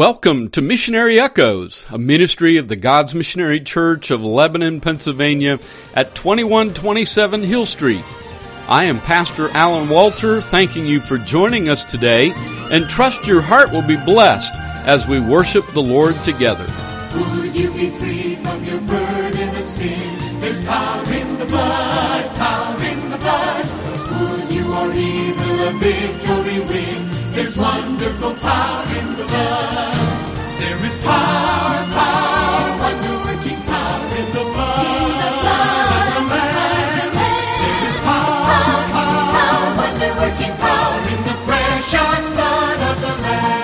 Welcome to Missionary Echoes, a ministry of the God's Missionary Church of Lebanon, Pennsylvania at 2127 Hill Street. I am Pastor Alan Walter, thanking you for joining us today, and trust your heart will be blessed as we worship the Lord together. Would you be free from your burden of sin? There's power in the blood, power in the blood. Would you or evil a victory win? There's wonderful power in the blood. There is power, power, wonder-working power in the blood of the Lamb. There is power, power, wonder-working power in the precious blood of the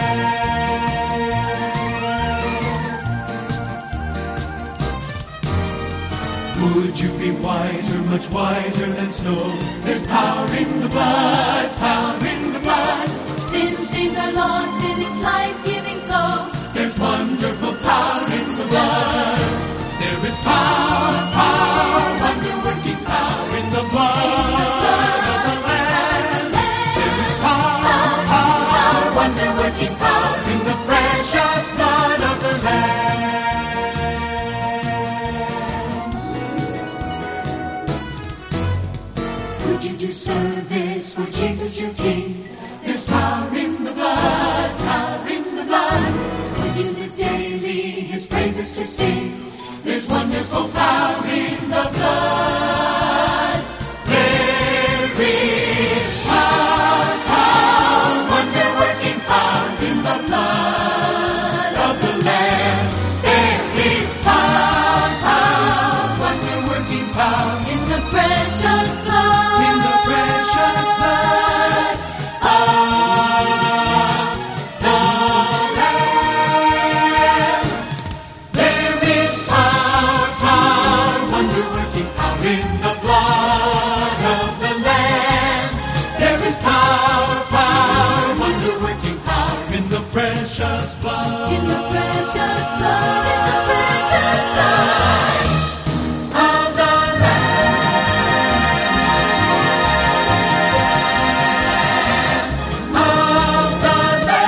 Lamb. Would you be whiter, much whiter than snow? There's power in the blood, power in the blood. Sin stains are lost in its life-giving flow. There's wonderful power in the blood. There is power, power, wonder-working power in the blood of the Lamb. There is power, power, wonder-working power in the precious blood of the Lamb. Would you do service for Jesus your King? There's power in the blood, power in the blood. Would you live daily His praises to sing? There's wonderful power in the blood. There is power, power, wonder-working power in the blood of the Lamb. There is power, power, wonder-working power in the precious blood. In the precious blood of the Lamb. There is power, power, wonder-working power in the blood of the Lamb. There is power, power, wonder-working power in the precious blood. In the precious blood, in the precious blood of the Lamb. Of the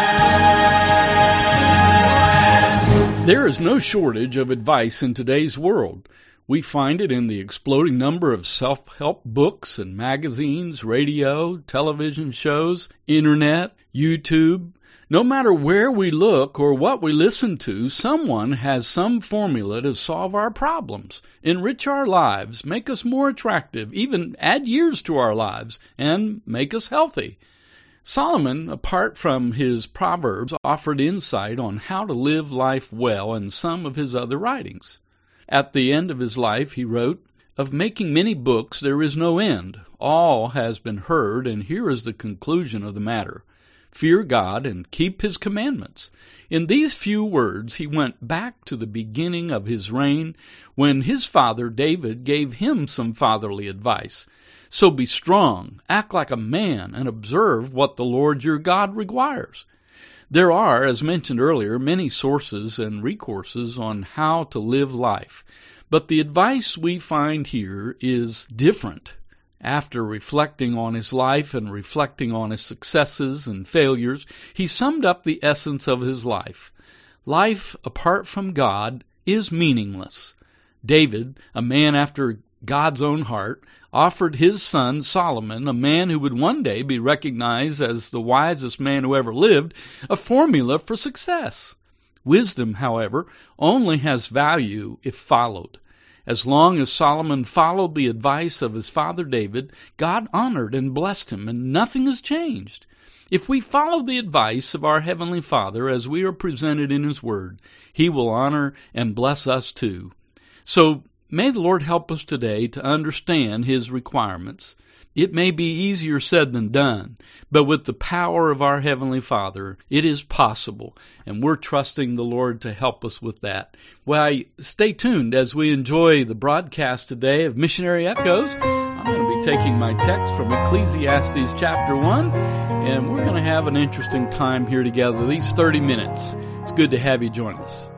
Lamb. There is no shortage of advice in today's world. We find it in the exploding number of self-help books and magazines, radio, television shows, internet, YouTube. No matter where we look or what we listen to, someone has some formula to solve our problems, enrich our lives, make us more attractive, even add years to our lives, and make us healthy. Solomon, apart from his Proverbs, offered insight on how to live life well in some of his other writings. At the end of his life, he wrote, "Of making many books there is no end. All has been heard, and here is the conclusion of the matter. Fear God and keep His commandments." In these few words, he went back to the beginning of his reign when his father David gave him some fatherly advice. So be strong, act like a man, and observe what the Lord your God requires. There are, as mentioned earlier, many sources and recourses on how to live life, but the advice we find here is different. After reflecting on his life and reflecting on his successes and failures, he summed up the essence of his life. Life apart from God is meaningless. David, a man after God's own heart, offered his son Solomon, a man who would one day be recognized as the wisest man who ever lived, a formula for success. Wisdom, however, only has value if followed. As long as Solomon followed the advice of his father David, God honored and blessed him, and nothing has changed. If we follow the advice of our Heavenly Father as we are presented in His Word, He will honor and bless us too. So, may the Lord help us today to understand His requirements. It may be easier said than done, but with the power of our Heavenly Father, it is possible, and we're trusting the Lord to help us with that. Well, stay tuned as we enjoy the broadcast today of Missionary Echoes. I'm going to be taking my text from Ecclesiastes chapter 1, and we're going to have an interesting time here together, these 30 minutes. It's good to have you join us.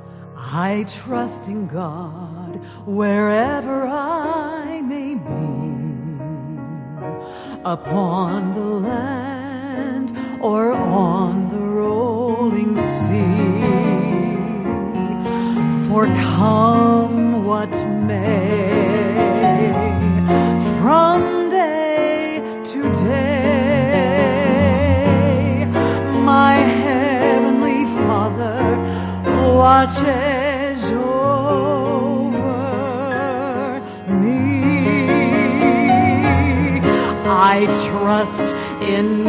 I trust in God wherever I may be, upon the land or on the rolling sea. come what may, from day to day, my Heavenly Father watches over me. I trust in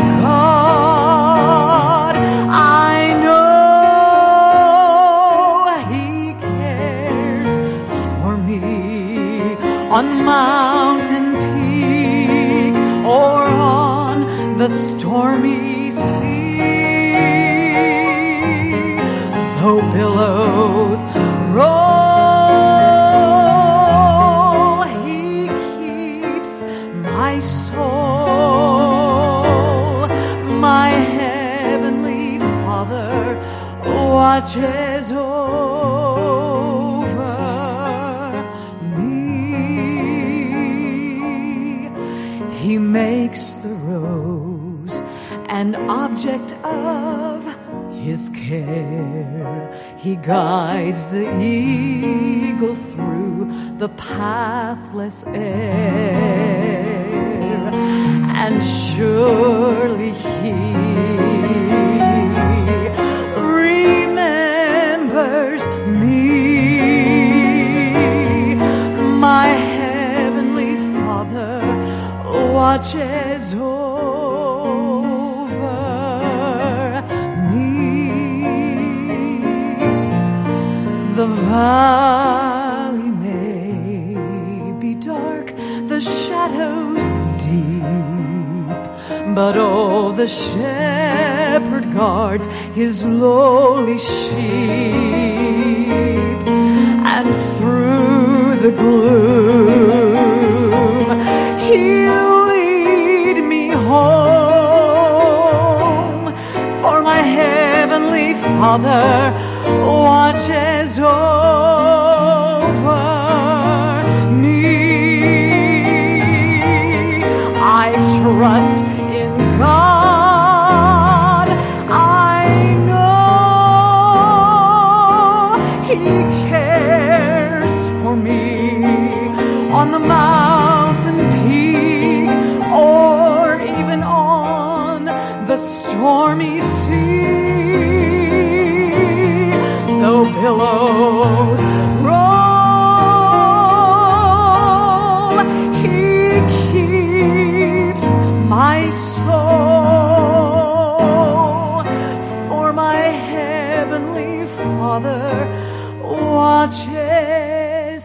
God. I know He cares for me on the mountain peak or on the stormy sea. Though billows roll, He keeps my soul. My Heavenly Father watches over me. He makes the rose an object of His care. He guides the eagle through the pathless air, and surely He remembers me. My Heavenly Father watches over me. The valley may be dark, the shadows deep, but oh, the shepherd guards his lowly sheep, and through the gloom He'll lead me home, for my Heavenly Father watches over me. I trust in God. I know He cares for me on the mountain peak or even on the stormy sea. Though billows roll, He keeps my soul, for my Heavenly Father watches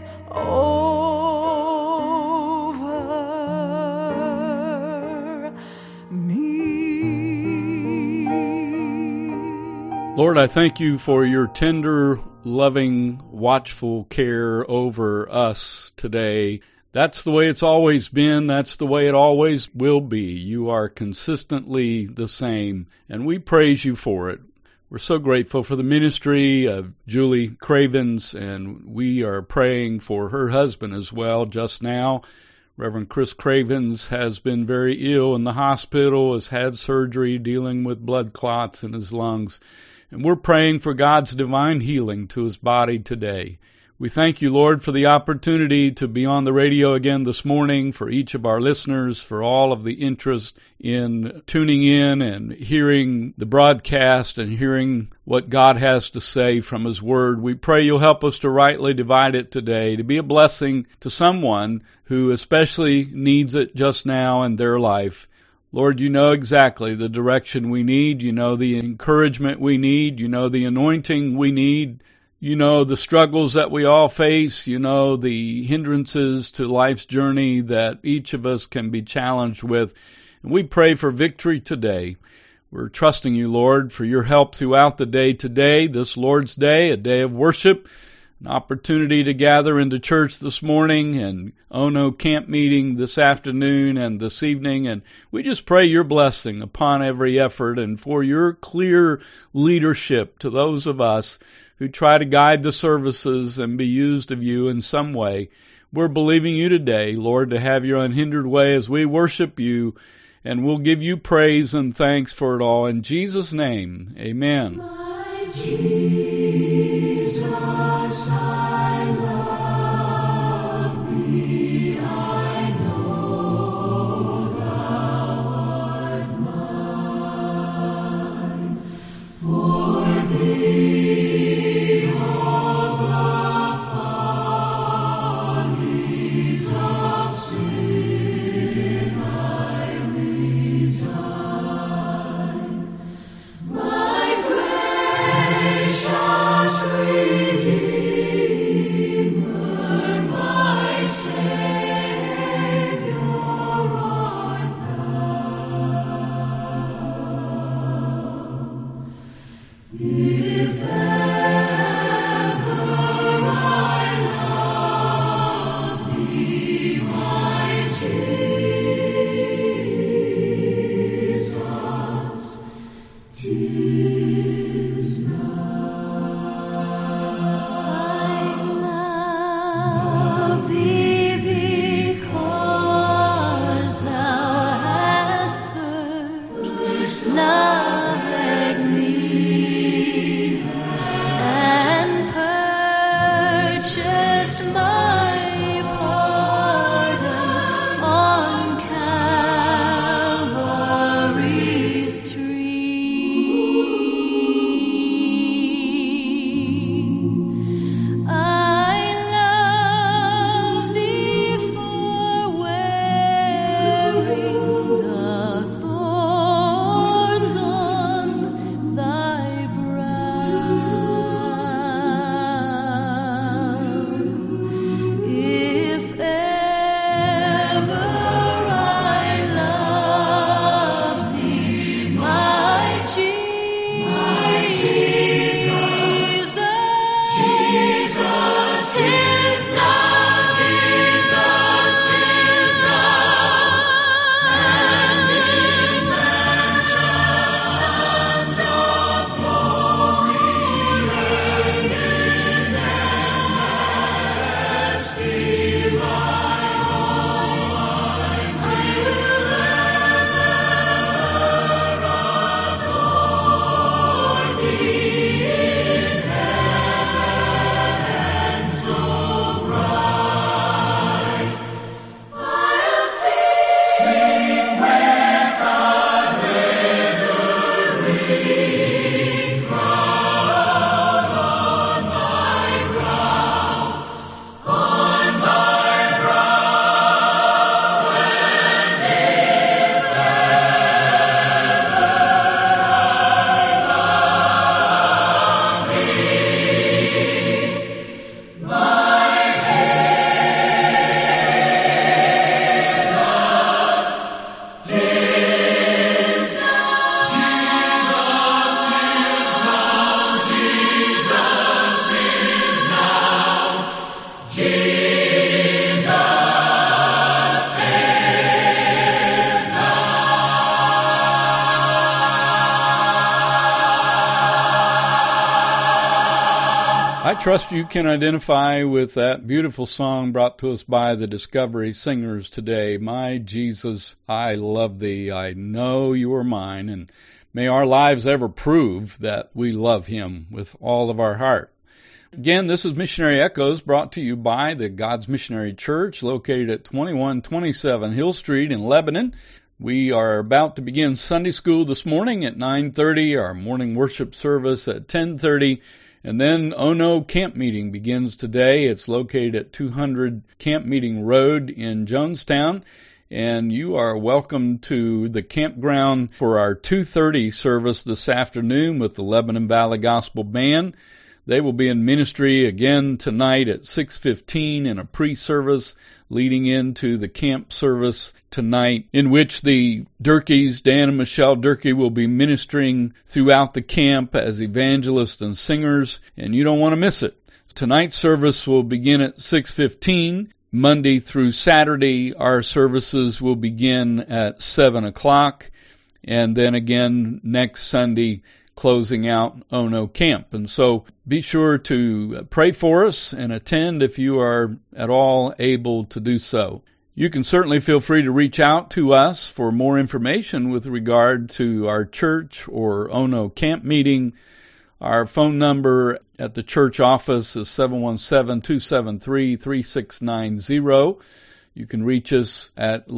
over me. Lord, I thank you for your tender, loving, watchful care over us today. That's the way it's always been. That's the way it always will be. You are consistently the same, and we praise you for it. We're so grateful for the ministry of Julie Cravens, and we are praying for her husband as well just now. Reverend Chris Cravens has been very ill in the hospital, has had surgery dealing with blood clots in his lungs. And we're praying for God's divine healing to his body today. We thank you, Lord, for the opportunity to be on the radio again this morning, for each of our listeners, for all of the interest in tuning in and hearing the broadcast and hearing what God has to say from His Word. We pray you'll help us to rightly divide it today, to be a blessing to someone who especially needs it just now in their life. Lord, you know exactly the direction we need. You know the encouragement we need. You know the anointing we need. You know the struggles that we all face. You know the hindrances to life's journey that each of us can be challenged with. And we pray for victory today. We're trusting you, Lord, for your help throughout the day today, this Lord's Day, a day of worship, an opportunity to gather into church this morning and Ono camp meeting this afternoon and this evening. And we just pray your blessing upon every effort and for your clear leadership to those of us who try to guide the services and be used of you in some way. We're believing you today, Lord, to have your unhindered way as we worship you, and we'll give you praise and thanks for it all. In Jesus' name, amen. My Jesus, I trust you can identify with that beautiful song brought to us by the Discovery Singers today. My Jesus, I love thee. I know you are mine. And may our lives ever prove that we love him with all of our heart. Again, this is Missionary Echoes brought to you by the God's Missionary Church located at 2127 Hill Street in Lebanon. We are about to begin Sunday school this morning at 9:30, our morning worship service at 10:30, and then Ono Camp Meeting begins today. It's located at 200 Camp Meeting Road in Jonestown, and you are welcome to the campground for our 2:30 service this afternoon with the Lebanon Valley Gospel Band. They will be in ministry again tonight at 6:15 in a pre-service leading into the camp service tonight, in which the Durkees, Dan and Michelle Durkee, will be ministering throughout the camp as evangelists and singers, and you don't want to miss it. Tonight's service will begin at 6:15. Monday through Saturday, our services will begin at 7 o'clock, and then again next Sunday, closing out Ono Camp. And so be sure to pray for us and attend if you are at all able to do so. You can certainly feel free to reach out to us for more information with regard to our church or Ono Camp Meeting. Our phone number at the church office is 717-273-3690. You can reach us at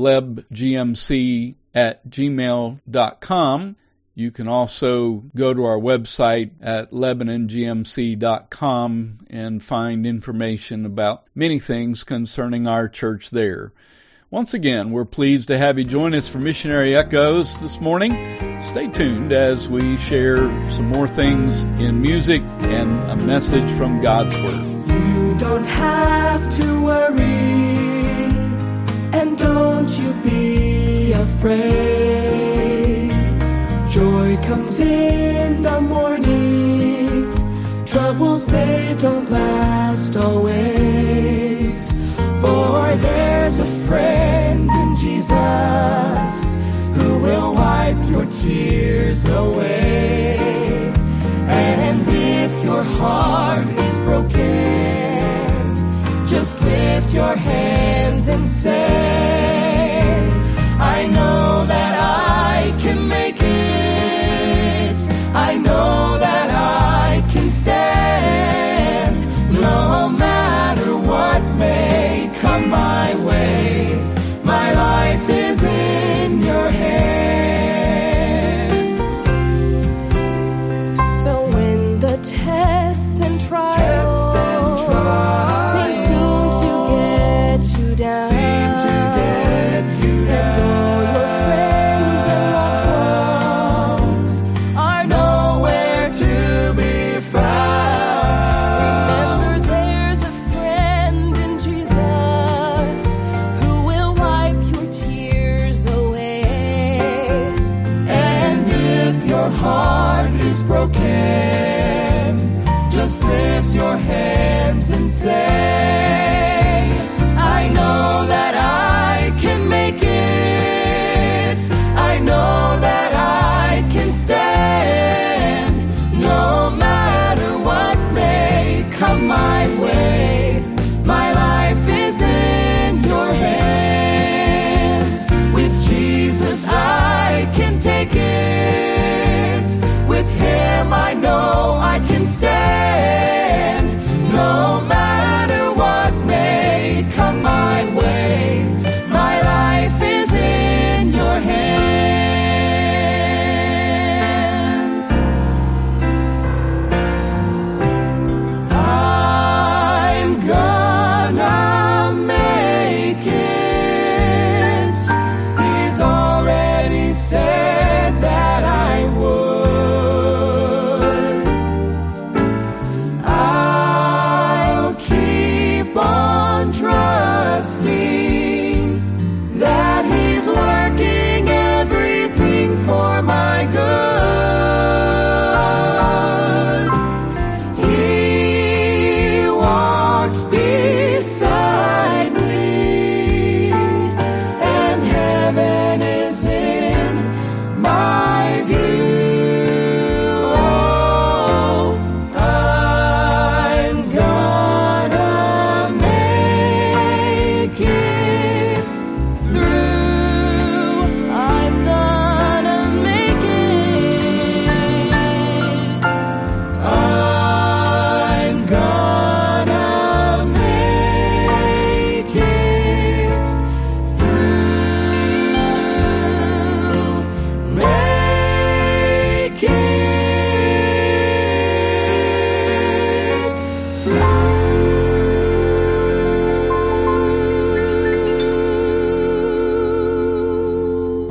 lebgmc@gmail.com. You can also go to our website at lebanongmc.com and find information about many things concerning our church there. Once again, we're pleased to have you join us for Missionary Echoes this morning. Stay tuned as we share some more things in music and a message from God's Word. You don't have to worry, and don't you be afraid. Joy comes in the morning, troubles they don't last always. For there's a friend in Jesus who will wipe your tears away. And if your heart is broken, just lift your hands and say, I know that I can make it. I know that I can stand, no matter what may come my way. My life is in your hands. So when the tests and trials they seem to get you down, and all your friends and loved ones are nowhere to be found. Remember, there's a friend in Jesus who will wipe your tears away. And if your heart is broken, just lift your hands and say, I know that I can make it. I know that I can stand, no matter what may come my way. My life is in your hands. With Jesus I can take it. With him I know I can stand, no matter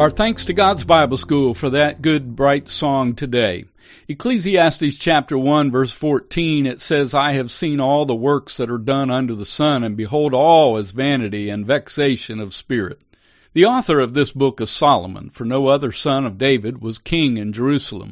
Our thanks to God's Bible School for that good, bright song today. Ecclesiastes chapter 1, verse 14, it says, I have seen all the works that are done under the sun, and behold, all is vanity and vexation of spirit. The author of this book is Solomon, for no other son of David was king in Jerusalem.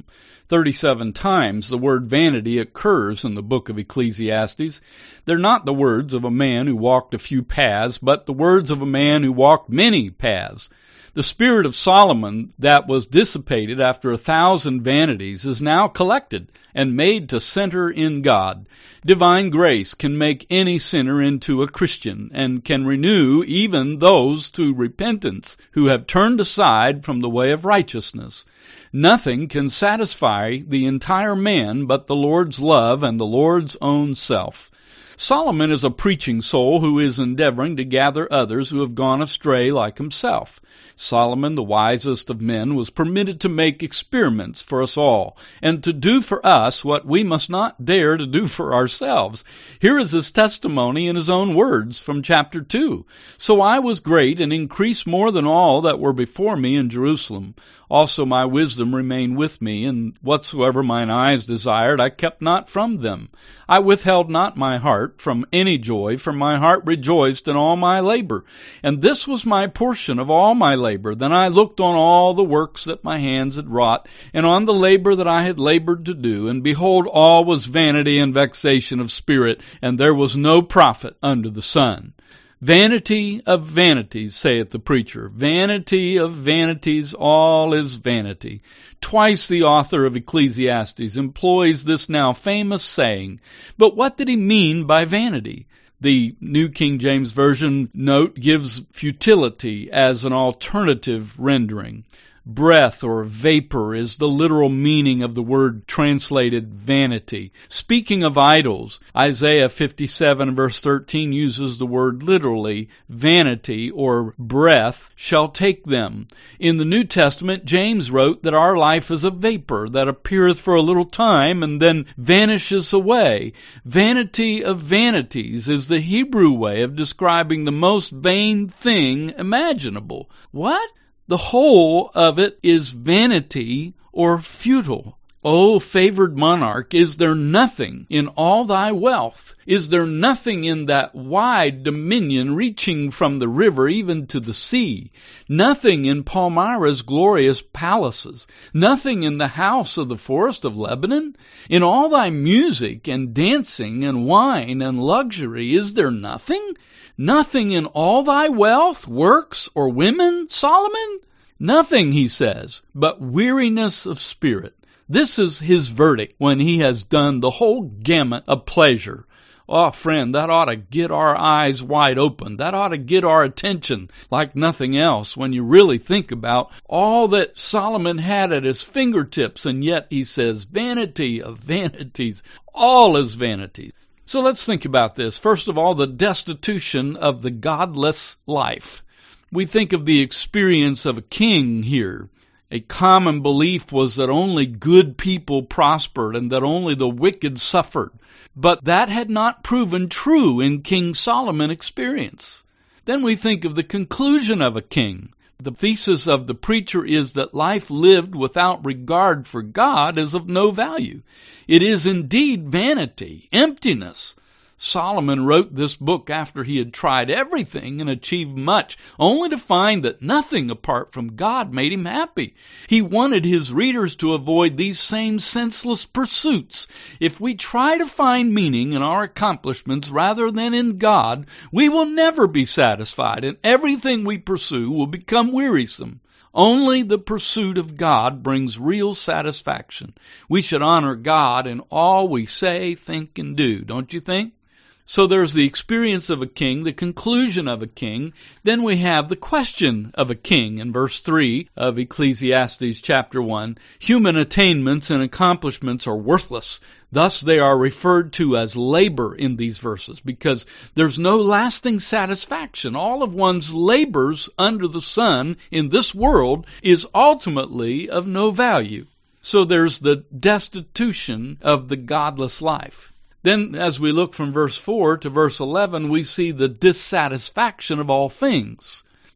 37 times the word vanity occurs in the book of Ecclesiastes. They're not the words of a man who walked a few paths, but the words of a man who walked many paths. The spirit of Solomon that was dissipated after 1,000 vanities is now collected and made to center in God. Divine grace can make any sinner into a Christian and can renew even those to repentance who have turned aside from the way of righteousness. Nothing can satisfy the entire man but the Lord's love and the Lord's own self. Solomon is a preaching soul who is endeavoring to gather others who have gone astray like himself. Solomon, the wisest of men, was permitted to make experiments for us all, and to do for us what we must not dare to do for ourselves. Here is his testimony in his own words from chapter 2. So I was great and increased more than all that were before me in Jerusalem. Also my wisdom remained with me, and whatsoever mine eyes desired I kept not from them. I withheld not my heart from any joy, for my heart rejoiced in all my labor. And this was my portion of all my labor. Then I looked on all the works that my hands had wrought, and on the labor that I had labored to do, and behold, all was vanity and vexation of spirit, and there was no profit under the sun. Vanity of vanities, saith the preacher. Vanity of vanities, all is vanity. Twice the author of Ecclesiastes employs this now famous saying. But what did he mean by vanity? The New King James Version note gives futility as an alternative rendering. Breath or vapor is the literal meaning of the word translated vanity. Speaking of idols, Isaiah 57 verse 13 uses the word literally, vanity or breath shall take them. In the New Testament, James wrote that our life is a vapor that appeareth for a little time and then vanishes away. Vanity of vanities is the Hebrew way of describing the most vain thing imaginable. What? The whole of it is vanity or futile. O favored monarch, is there nothing in all thy wealth? Is there nothing in that wide dominion reaching from the river even to the sea? Nothing in Palmyra's glorious palaces? Nothing in the house of the forest of Lebanon? In all thy music and dancing and wine and luxury, is there nothing? Nothing in all thy wealth, works, or women, Solomon? Nothing, he says, but weariness of spirit. This is his verdict when he has done the whole gamut of pleasure. Oh, friend, that ought to get our eyes wide open. That ought to get our attention like nothing else when you really think about all that Solomon had at his fingertips, and yet he says, vanity of vanities, all is vanity. So let's think about this. First of all, the destitution of the godless life. We think of the experience of a king here. A common belief was that only good people prospered and that only the wicked suffered. But that had not proven true in King Solomon's experience. Then we think of the conclusion of a king. The thesis of the preacher is that life lived without regard for God is of no value. It is indeed vanity, emptiness. Solomon wrote this book after he had tried everything and achieved much, only to find that nothing apart from God made him happy. He wanted his readers to avoid these same senseless pursuits. If we try to find meaning in our accomplishments rather than in God, we will never be satisfied, and everything we pursue will become wearisome. Only the pursuit of God brings real satisfaction. We should honor God in all we say, think, and do, don't you think? So there's the experience of a king, the conclusion of a king. Then we have the question of a king in verse 3 of Ecclesiastes chapter 1. Human attainments and accomplishments are worthless. Thus they are referred to as labor in these verses because there's no lasting satisfaction. All of one's labors under the sun in this world is ultimately of no value. So there's the destitution of the godless life. Then, as we look from verse 4 to verse 11, we see the dissatisfaction of all things.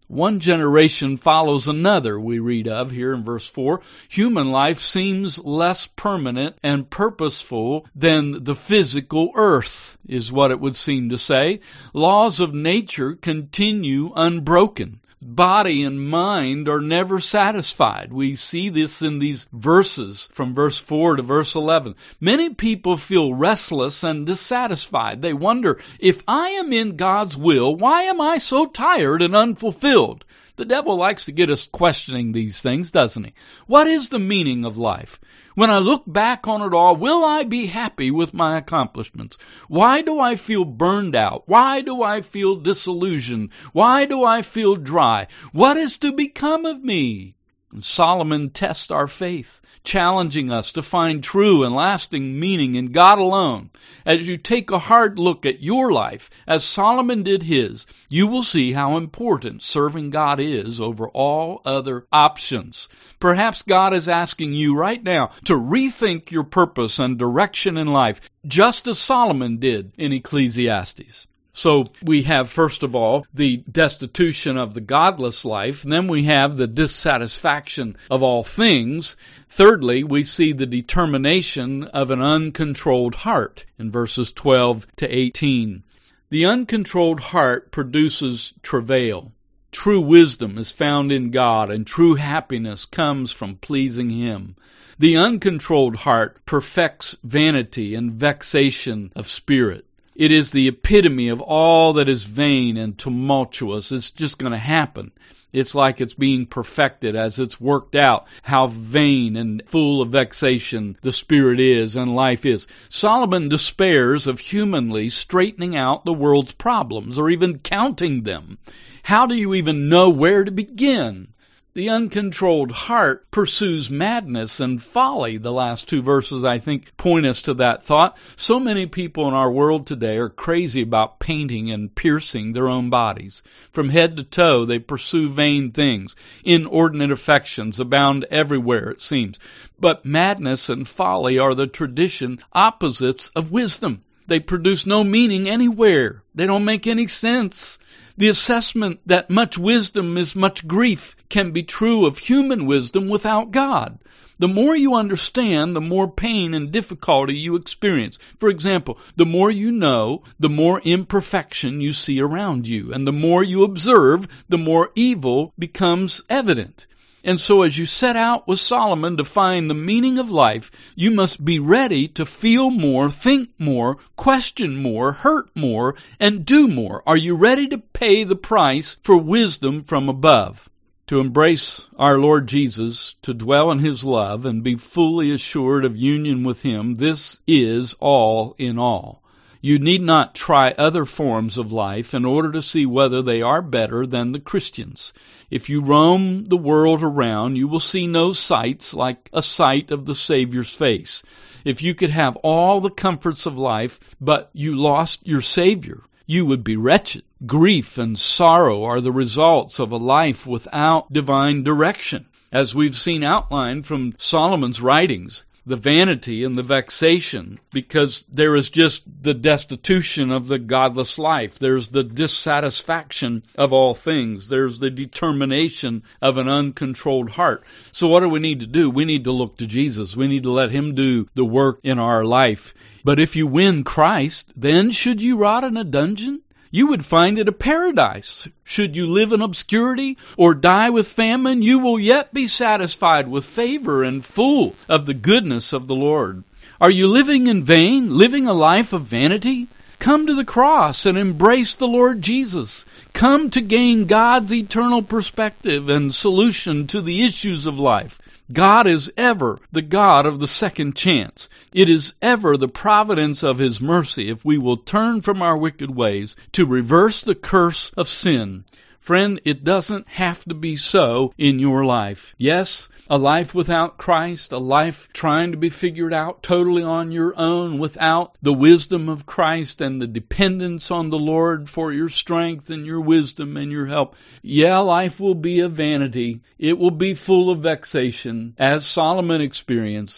One generation follows another, we read of here in verse 4. Human life seems less permanent and purposeful than the physical earth, is what it would seem to say. Laws of nature continue unbroken. Body and mind are never satisfied. We see this in these verses from verse 4 to verse 11. Many people feel restless and dissatisfied. They wonder, if I am in God's will, why am I so tired and unfulfilled? The devil likes to get us questioning these things, doesn't he? What is the meaning of life? When I look back on it all, will I be happy with my accomplishments? Why do I feel burned out? Why do I feel disillusioned? Why do I feel dry? What is to become of me? And Solomon tests our faith, challenging us to find true and lasting meaning in God alone. As you take a hard look at your life, as Solomon did his, you will see how important serving God is over all other options. Perhaps God is asking you right now to rethink your purpose and direction in life, just as Solomon did in Ecclesiastes. So we have, first of all, the destitution of the godless life, and then we have the dissatisfaction of all things. Thirdly, we see the determination of an uncontrolled heart in verses 12 to 18. The uncontrolled heart produces travail. True wisdom is found in God, and true happiness comes from pleasing Him. The uncontrolled heart perfects vanity and vexation of spirit. It is the epitome of all that is vain and tumultuous. It's just going to happen. It's like it's being perfected as it's worked out how vain and full of vexation the spirit is and life is. Solomon despairs of humanly straightening out the world's problems or even counting them. How do you even know where to begin? The uncontrolled heart pursues madness and folly. The last two verses, I think, point us to that thought. So many people in our world today are crazy about painting and piercing their own bodies. From head to toe, they pursue vain things. Inordinate affections abound everywhere, it seems. But madness and folly are the tradition opposites of wisdom. They produce no meaning anywhere. They don't make any sense. The assessment that much wisdom is much grief can be true of human wisdom without God. The more you understand, the more pain and difficulty you experience. For example, the more you know, the more imperfection you see around you. And the more you observe, the more evil becomes evident. And so as you set out with Solomon to find the meaning of life, you must be ready to feel more, think more, question more, hurt more, and do more. Are you ready to pay the price for wisdom from above? To embrace our Lord Jesus, to dwell in His love, and be fully assured of union with Him, this is all in all. You need not try other forms of life in order to see whether they are better than the Christians. If you roam the world around, you will see no sights like a sight of the Savior's face. If you could have all the comforts of life, but you lost your Savior, you would be wretched. Grief and sorrow are the results of a life without divine direction. As we've seen outlined from Solomon's writings, the vanity and the vexation, because there is just the destitution of the godless life. There's the dissatisfaction of all things. There's the determination of an uncontrolled heart. So what do we need to do? We need to look to Jesus. We need to let Him do the work in our life. But if you win Christ, then should you rot in a dungeon? You would find it a paradise. Should you live in obscurity or die with famine, you will yet be satisfied with favor and full of the goodness of the Lord. Are you living in vain, living a life of vanity? Come to the cross and embrace the Lord Jesus. Come to gain God's eternal perspective and solution to the issues of life. God is ever the God of the second chance. It is ever the providence of His mercy if we will turn from our wicked ways to reverse the curse of sin. Friend, it doesn't have to be so in your life. Yes, a life without Christ, a life trying to be figured out totally on your own without the wisdom of Christ and the dependence on the Lord for your strength and your wisdom and your help. Yeah, life will be a vanity. It will be full of vexation, as Solomon experienced.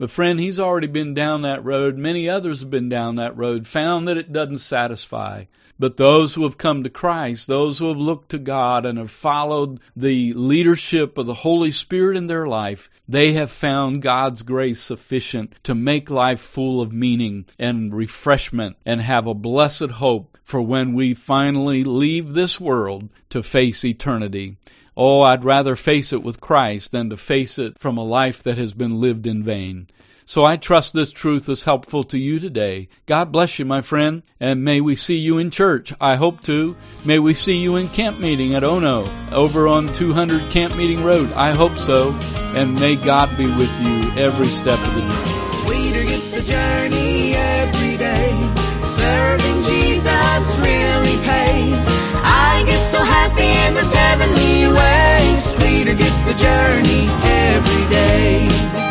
But friend, he's already been down that road. Many others have been down that road, found that it doesn't satisfy. But those who have come to Christ, those who have looked to God and have followed the leadership of the Holy Spirit in their life, they have found God's grace sufficient to make life full of meaning and refreshment and have a blessed hope for when we finally leave this world to face eternity. Oh, I'd rather face it with Christ than to face it from a life that has been lived in vain. So I trust this truth is helpful to you today. God bless you, my friend, and may we see you in church. I hope to. May we see you in camp meeting at Ono, over on 200 Camp Meeting Road. I hope so, and may God be with you every step of the journey. Sweeter gets the journey every day. Serving Jesus really pays. I get so happy in this heavenly way. Sweeter gets the journey every day.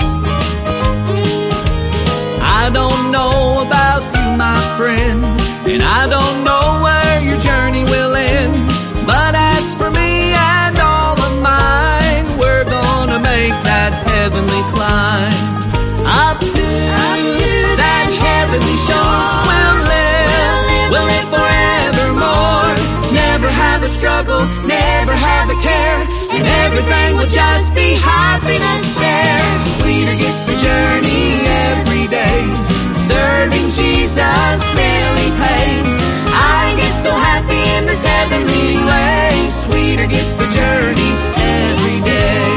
I don't know about you, my friend, and I don't know where your journey will end. But as for me and all of mine, we're gonna make that heavenly climb. Up to that heavenly shore we'll live forevermore. Never have a struggle, never have a care, and everything will just be happiness there. Sweeter gets the journey every day. Serving Jesus really pays. I get so happy in this heavenly way. Sweeter gets the journey every day.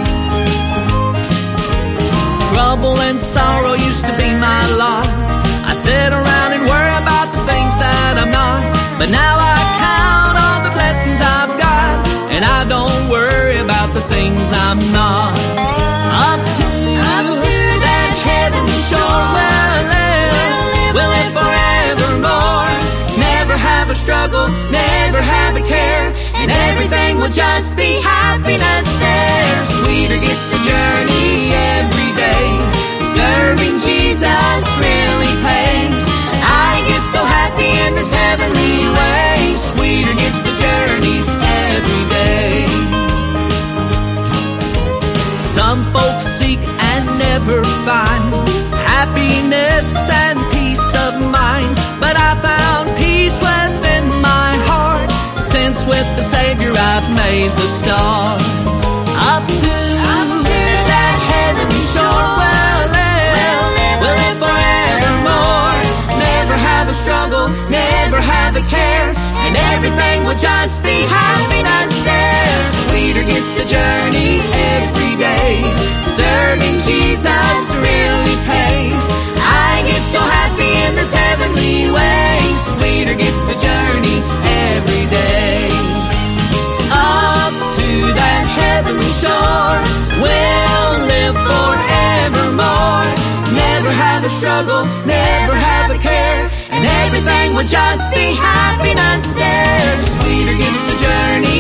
Trouble and sorrow used to be my lot. I sit around and worry about the things that I'm not. But now I count all the blessings I've got, and I don't worry about the things I'm not. Up to that heavenly shore we'll live forevermore. Never have a struggle, never have a care, and everything will just be happiness there. Sweeter gets the journey every day. Serving Jesus really pays. I get so happy in this heavenly way. Sweeter gets the journey every day. Some folks seek and never find happiness and peace of mind, but I found peace within my heart, since with the Savior I've made the start. Up to that heavenly shore we'll live forevermore. Never have a struggle, never have a care, and everything will just be happiness there. Sweeter gets the journey every day. Serving Jesus really pays. I get so happy in this heavenly way. Sweeter gets the journey every day. Up to that heavenly shore we'll live forevermore. Never have a struggle, never have a care, and everything will just be happiness there. Sweeter gets the journey